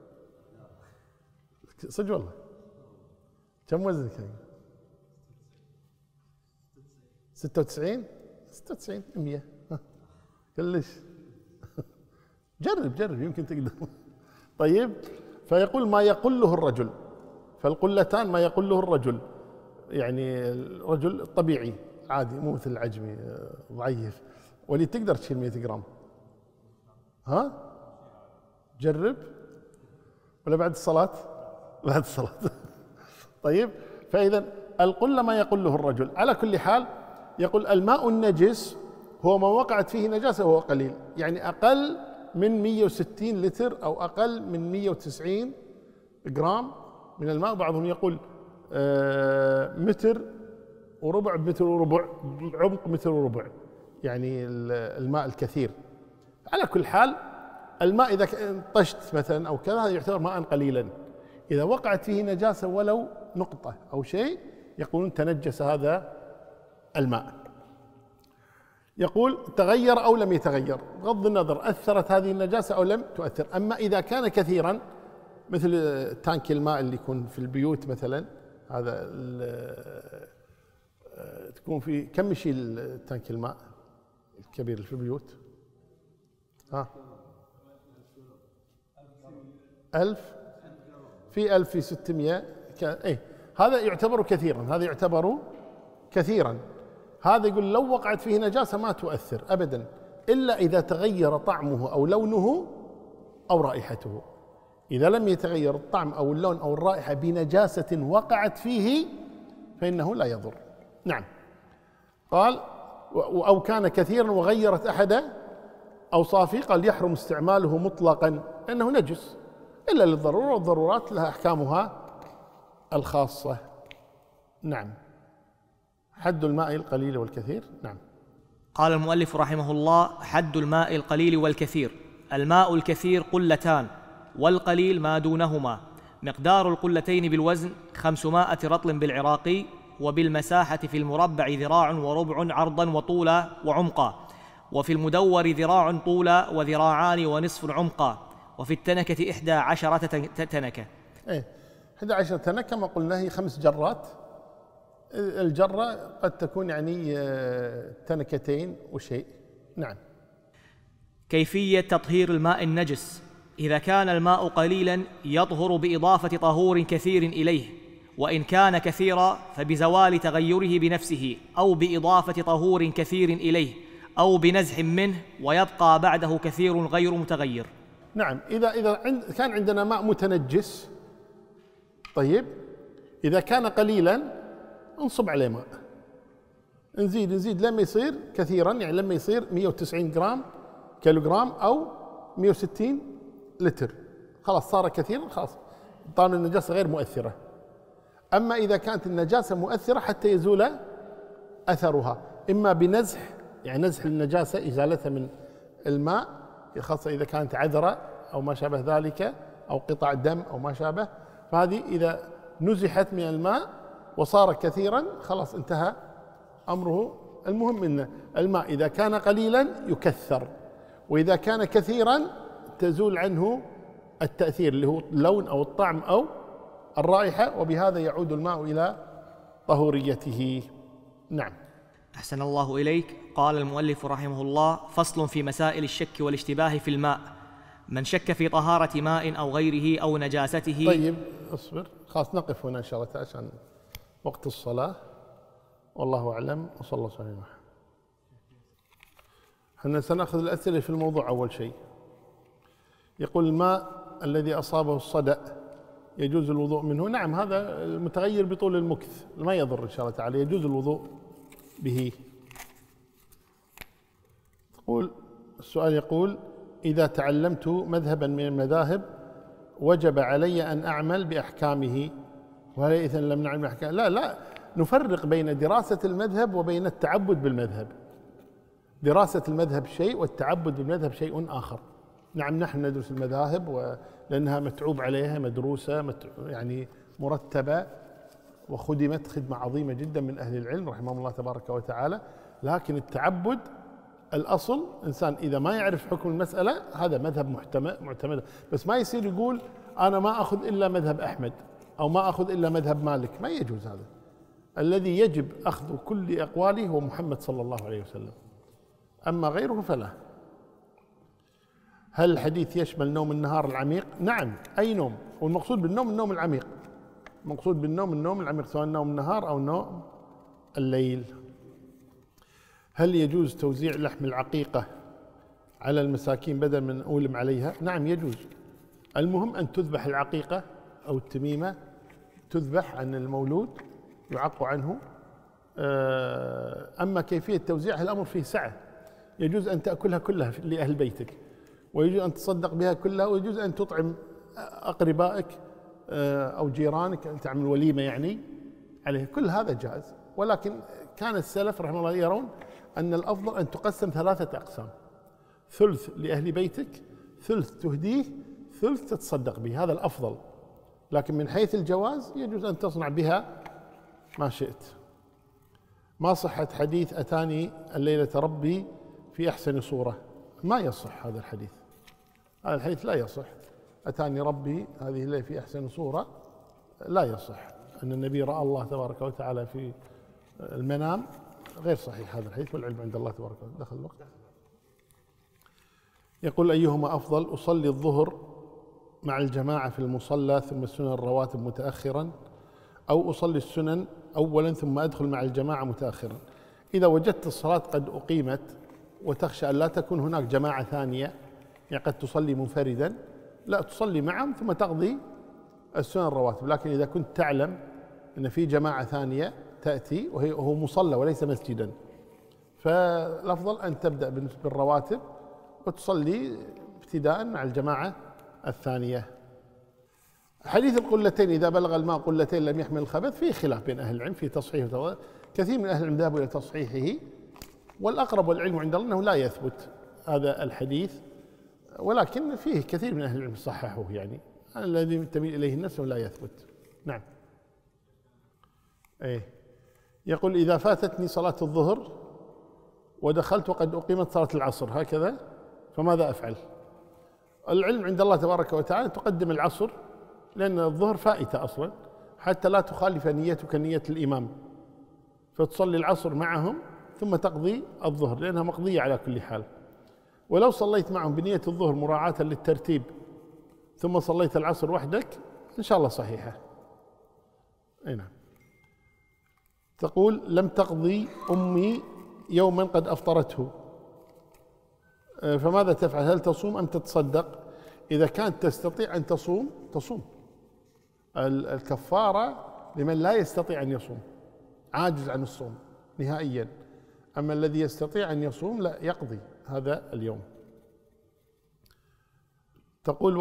صدق والله. كم وزنك؟ 96 100 كلش. جرب يمكن تقدر. طيب، فيقول ما يقله الرجل، فالقلتان ما يقله الرجل، يعني الرجل الطبيعي عادي، مو مثل العجمي ضعيف، واللي تقدر تشيل 100 جرام. ها؟ جرب، ولا بعد الصلاة؟ بعد الصلاة. طيب، فإذا القلة ما يقله الرجل. على كل حال يقول الماء النجس هو ما وقعت فيه نجاسة وهو قليل، يعني أقل من 160 لتر أو أقل من 190 جرام من الماء. بعضهم يقول متر وربع، بمتر وربع، بعمق متر وربع، يعني الماء الكثير. على كل حال الماء إذا طشت مثلا أو كذا يعتبر ماء قليلا، إذا وقعت فيه نجاسة ولو نقطة أو شيء يقولون تنجس هذا الماء. يقول تغير أو لم يتغير، بغض النظر أثرت هذه النجاسة أو لم تؤثر. أما إذا كان كثيرا مثل تانك الماء اللي يكون في البيوت مثلا، هذا تكون في كم يشيل تانك الماء الكبير في البيوت؟ 1000 في 1000 في 600 هذا يعتبر كثيرا، هذا يعتبر كثيرا. هذا يقول لو وقعت فيه نجاسة ما تؤثر أبدا، إلا إذا تغير طعمه أو لونه أو رائحته. إذا لم يتغير الطعم أو اللون أو الرائحة بنجاسة وقعت فيه فإنه لا يضر. نعم. قال أو كان كثيرا وغيرت أحد أوصافه، قال يحرم استعماله مطلقا لأنه نجس إلا للضرورة، والضرورات لها أحكامها الخاصة. نعم. حد الماء القليل والكثير. نعم. قال المؤلف رحمه الله: حد الماء القليل والكثير. الماء الكثير قلتان، والقليل ما دونهما. مقدار القلتين بالوزن 500 رطل بالعراقي، وبالمساحة في المربع ذراع وربع عرضا وطولا وعمقا، وفي المدور ذراع طولا وذراعان ونصف عمقا، وفي التنكة 11 تنكة. 11 تنكة كما قلنا هي 5 جرات. الجرة قد تكون يعني تنكتين وشيء. نعم. كيفية تطهير الماء النجس: إذا كان الماء قليلا يطهر بإضافة طهور كثير إليه، وإن كان كثيرا فبزوال تغيره بنفسه، أو بإضافة طهور كثير إليه، أو بنزح منه ويبقى بعده كثير غير متغير. نعم. إذا كان عندنا ماء متنجس، طيب إذا كان قليلا انصب عليه ماء، نزيد لما يصير كثيرا، يعني لما يصير 190 كيلوغرام أو 160 لتر، خلاص صار كثيرا، خلاص طالما النجاسة غير مؤثرة. أما إذا كانت النجاسة مؤثرة حتى يزول أثرها، إما بنزح، يعني نزح النجاسة إزالتها من الماء، خاصة إذا كانت عذرة أو ما شابه ذلك، أو قطع دم أو ما شابه، فهذه إذا نزحت من الماء وصار كثيرا خلاص انتهى أمره. المهم أن الماء إذا كان قليلا يكثر، وإذا كان كثيرا تزول عنه التأثير اللي هو اللون أو الطعم أو الرائحة، وبهذا يعود الماء إلى طهوريته. نعم. أحسن الله إليك. قال المؤلف رحمه الله: فصل في مسائل الشك والاشتباه في الماء. من شك في طهارة ماء أو غيره أو نجاسته. طيب اصبر، خلاص نقف هنا إن شاء الله عشان وقت الصلاة، والله أعلم، وصلى الله وسلم. احنا سنأخذ الأسئلة في الموضوع. أول شيء يقول: الماء الذي أصابه الصدأ يجوز الوضوء منه؟ نعم، هذا المتغير بطول المكث ما يضر إن شاء الله تعالى، يجوز الوضوء به. السؤال يقول: إذا تعلمت مذهبا من المذاهب وجب علي أن أعمل بأحكامه، وهل إذا لم نعمل بأحكامه؟ لا، نفرق بين دراسة المذهب وبين التعبد بالمذهب. دراسة المذهب شيء والتعبد بالمذهب شيء آخر. نعم، نحن ندرس المذاهب لأنها متعوب عليها، مدروسة، يعني مرتبة، وخدمت خدمة عظيمة جدا من أهل العلم رحمهم الله تبارك وتعالى. لكن التعبد الأصل، إنسان إذا ما يعرف حكم المسألة هذا مذهب معتمد، بس ما يصير يقول أنا ما أخذ إلا مذهب أحمد أو ما أخذ إلا مذهب مالك، ما يجوز هذا. الذي يجب أخذ كل أقواله هو محمد صلى الله عليه وسلم، أما غيره فلا. هل الحديث يشمل نوم النهار العميق؟ نعم، أي نوم، والمقصود بالنوم النوم العميق، المقصود بالنوم النوم العميق، سواء نوم النهار أو نوم الليل. هل يجوز توزيع لحم العقيقة على المساكين بدل من أولم عليها؟ نعم يجوز. المهم أن تذبح العقيقة أو التميمة، تذبح عن المولود، يعق عنه. أما كيفية توزيعها الأمر فيه سعة، يجوز أن تأكلها كلها لأهل بيتك، ويجوز أن تصدق بها كلها، ويجوز أن تطعم أقربائك أو جيرانك، أن تعمل وليمة يعني عليه، كل هذا جائز. ولكن كان السلف رحمه الله يرون أن الأفضل أن تقسم 3 أقسام: ثلث لأهل بيتك، ثلث تهديه، ثلث تتصدق به، هذا الأفضل. لكن من حيث الجواز يجوز أن تصنع بها ما شئت. ما صحة حديث أتاني الليلة ربي في أحسن صورة؟ ما يصح هذا الحديث، هذا الحديث لا يصح. أتاني ربي هذه الليلة في أحسن صورة لا يصح. أن النبي رأى الله تبارك وتعالى في المنام غير صحيح هذا الحديث، والعلم عند الله تبارك وتعالى. دخل الوقت. يقول: أيهما أفضل، أصلي الظهر مع الجماعة في المصلى ثم السنن الرواتب متأخرا، أو أصلي السنن أولا ثم أدخل مع الجماعة متأخرا؟ إذا وجدت الصلاة قد أقيمت وتخشى أن لا تكون هناك جماعة ثانية، يعني قد تصلي منفردا، لا تصلي معهم ثم تقضي السنن الرواتب. لكن إذا كنت تعلم أن في جماعة ثانية تأتي وهو مصلى وليس مسجدا، فالأفضل أن تبدأ بالرواتب وتصلي ابتداء مع الجماعة الثانية. حديث القلتين: إذا بلغ الماء قلتين لم يحمل الخبث، فيه خلاف بين أهل العلم في تصحيحه، كثير من أهل العلم ذهبوا إلى تصحيحه، والأقرب والعلم عند الله أنه لا يثبت هذا الحديث، ولكن فيه كثير من أهل العلم صححوه، يعني الذي تميل إليه النفس لا يثبت. نعم. يقول إذا فاتتني صلاة الظهر ودخلت وقد أقيمت صلاة العصر هكذا فماذا أفعل؟ العلم عند الله تبارك وتعالى تقدم العصر، لأن الظهر فائتة أصلا، حتى لا تخالف نيتك نية الإمام، فتصلي العصر معهم ثم تقضي الظهر لأنها مقضية على كل حال. ولو صليت معهم بنية الظهر مراعاة للترتيب ثم صليت العصر وحدك إن شاء الله صحيحة. نعم. تقول لم تقضي أمي يوما قد أفطرته فماذا تفعل؟ هل تصوم أم تتصدق؟ إذا كانت تستطيع أن تصوم تصوم. الكفارة لمن لا يستطيع أن يصوم، عاجز عن الصوم نهائيا. أما الذي يستطيع أن يصوم لا يقضي هذا اليوم. تقول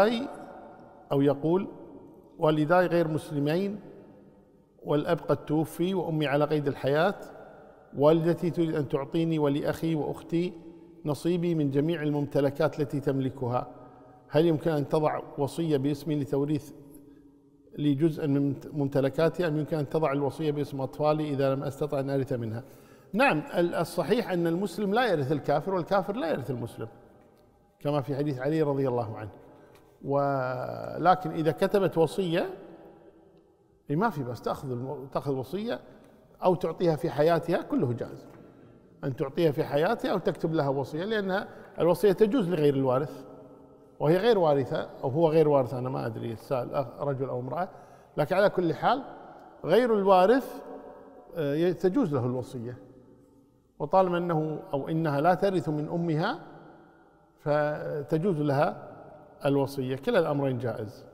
يقول والداي غير مسلمين والأب قد توفي وأمي على قيد الحياة، والدتي تريد أن تعطيني ولأخي وأختي نصيبي من جميع الممتلكات التي تملكها، هل يمكن أن تضع وصية باسمي لتوريث لي جزءا من ممتلكاتي أم يمكن أن تضع الوصية باسم أطفالي إذا لم أستطع أن أرث منها؟ نعم، الصحيح أن المسلم لا يرث الكافر والكافر لا يرث المسلم كما في حديث علي رضي الله عنه. ولكن إذا كتبت وصية ما في بس تأخذ وصية أو تعطيها في حياتها، كله جائز أن تعطيها في حياتها أو تكتب لها وصية، لأن الوصية تجوز لغير الوارث وهي غير وارثة أو هو غير وارث، أنا ما أدري السائل رجل أو امرأة، لكن على كل حال غير الوارث تجوز له الوصية، وطالما أنه أو إنها لا ترث من أمها فتجوز لها الوصية، كلا الأمرين جائز.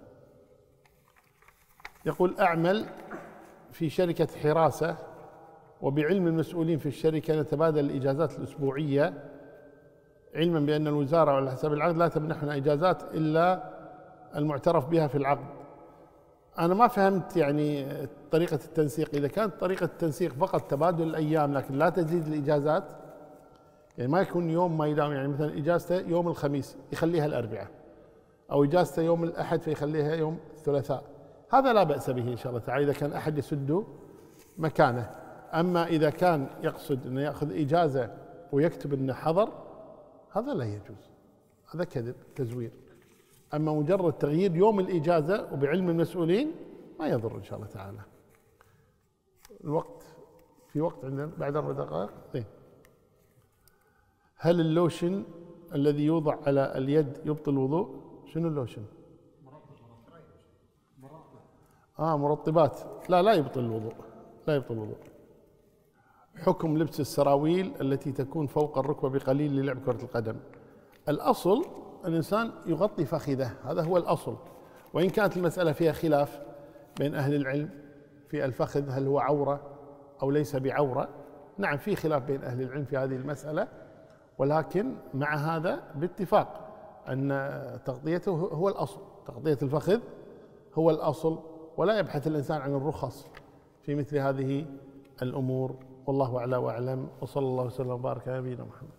يقول أعمل في شركة حراسة وبعلم المسؤولين في الشركة نتبادل الإجازات الأسبوعية، علما بأن الوزارة على حسب العقد لا تمنحنا إجازات إلا المعترف بها في العقد. أنا ما فهمت يعني طريقة التنسيق، إذا كانت طريقة التنسيق فقط تبادل الأيام لكن لا تزيد الإجازات، يعني ما يكون يوم ما يداوم، يعني مثلا إجازته يوم الخميس يخليها الأربعاء، أو إجازته يوم الأحد فيخليها يوم الثلاثاء، هذا لا بأس به إن شاء الله تعالى إذا كان أحد يسد مكانه. أما إذا كان يقصد أنه يأخذ إجازة ويكتب أنه حضر، هذا لا يجوز، هذا كذب تزوير. أما مجرد تغيير يوم الإجازة وبعلم المسؤولين ما يضر إن شاء الله تعالى. الوقت في وقت عندنا بعد 4 دقائق. هل اللوشن الذي يوضع على اليد يبطل الوضوء؟ شنو اللوشن؟ مرطبات. لا يبطل الوضوء، لا يبطل الوضوء. حكم لبس السراويل التي تكون فوق الركبة بقليل للعب كرة القدم. الأصل الإنسان يغطي فخذه، هذا هو الأصل، وإن كانت المسألة فيها خلاف بين أهل العلم في الفخذ هل هو عورة أو ليس بعورة. نعم في خلاف بين أهل العلم في هذه المسألة، ولكن مع هذا باتفاق أن تغطيته هو الأصل، تغطية الفخذ هو الأصل، ولا يبحث الإنسان عن الرخص في مثل هذه الأمور. والله أعلى وأعلم، وصلى الله وسلم وبارك على نبينا محمد.